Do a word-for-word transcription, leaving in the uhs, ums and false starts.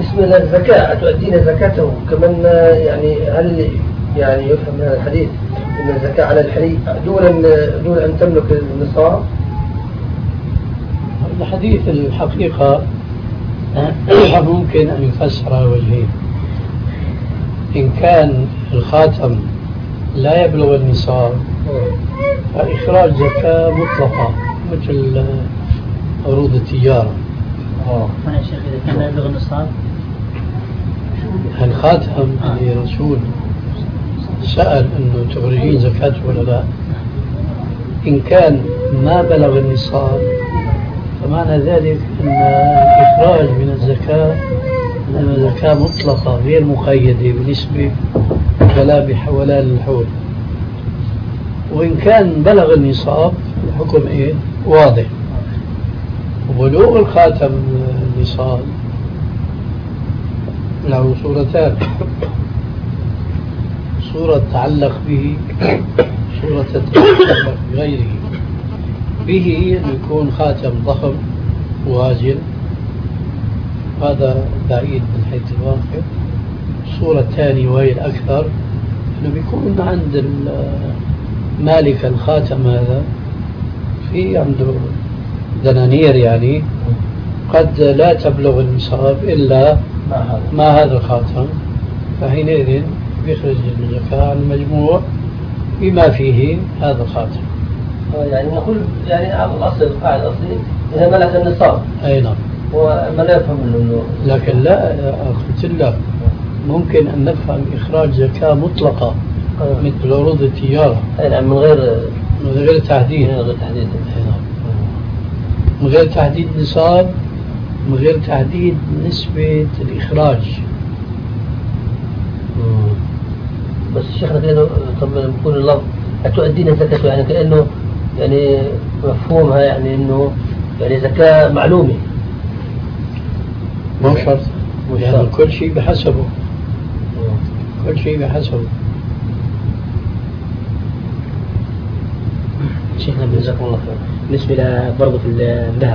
بالنسبة للزكاة تؤدين زكاته كمان، يعني هل يعني يفهم من هذا الحديث أن الزكاة على الحلي دون دون أن تملك النصاب؟ الحديث الحقيقة ممكن أن يفسر وجهين. إن كان الخاتم لا يبلغ النصاب فإخراج زكاة مطلقة مثل عروض التجارة. اه يا شيخ إذا كان لا يبلغ النصاب الخاتم اللي رسول سأل أنه تخرجين زكاته ولا لا، إن كان ما بلغ النصاب فمعنى ذلك أن الإخراج من الزكاة زكاة مطلقة غير مقيدة بنسبة ولا بحولان الحول. وإن كان بلغ النصاب الحكم إيه واضح. وبلوغ الخاتم النصاب له صورتان: صورة تتعلق به، صورة تتعلق بغيره. به أن يكون خاتم ضخم واجل، هذا بعيد من حيث الواقع. الصورة الثانية وهي الأكثر أنه بيكون عند مالك الخاتم هذا في عنده دنانير، يعني قد لا تبلغ النصاب إلا ما هذا الخاتم، فحينئذ يخرج الزكاة عن المجموع بما فيه هذا الخاتم. يعني نقول يعني على الأصل القاعدة الأصلي إذا ملك النصاب. أي نعم. وما لا يفهم منه. لكن لا قلت لك ممكن أن نفهم إخراج زكاة مطلقة مثل عروض التجارة. أي نعم، من غير من غير تحديد. من غير تحديد. أي نعم. من غير تحديد نصاب، من غير تحديد نسبة الإخراج. بس الشيخنا كأنه طب نقول اللفظ أتؤدين الزكاة، يعني كأنه يعني مفهومها يعني إنه يعني زكاة معلومة. مو شرط، يعني كل شيء بحسبه. كل شيء بحسبه. شيخنا جزاكم الله خير. بالنسبة برضه في الذهب